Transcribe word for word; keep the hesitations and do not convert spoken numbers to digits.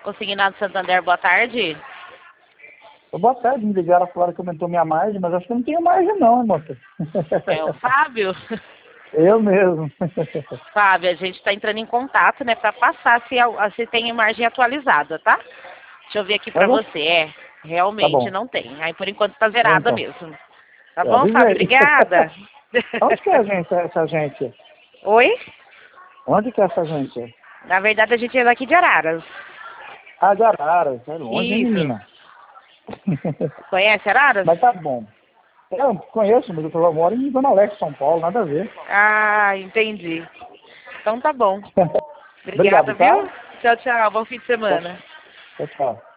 Consignado Santander, boa tarde. Boa tarde, me ligaram, falaram que aumentou minha margem, mas acho que eu não tenho margem não, hein, moça? É o Fábio? Eu mesmo. Fábio, a gente está entrando em contato, né, para passar se, a- se tem imagem atualizada, tá? Deixa eu ver aqui para Mas, você. É, tá realmente bom. não tem. Aí por enquanto está Bom, zerada então. mesmo. Tá É, bom, Fábio? avisei. Obrigada. Onde que é a agência, essa agência? Oi? Onde que é essa agência? Na verdade a gente é daqui de Araras. Ah, de Arara, é longe, hein, Isso. menina? Conhece Araras? Mas tá bom. Eu conheço, mas eu moro em Zona Leste, São Paulo, nada a ver. Ah, entendi. Então tá bom. Obrigado, Obrigada, viu? tá? Tchau, tchau. Bom fim de semana. Tchau, tchau.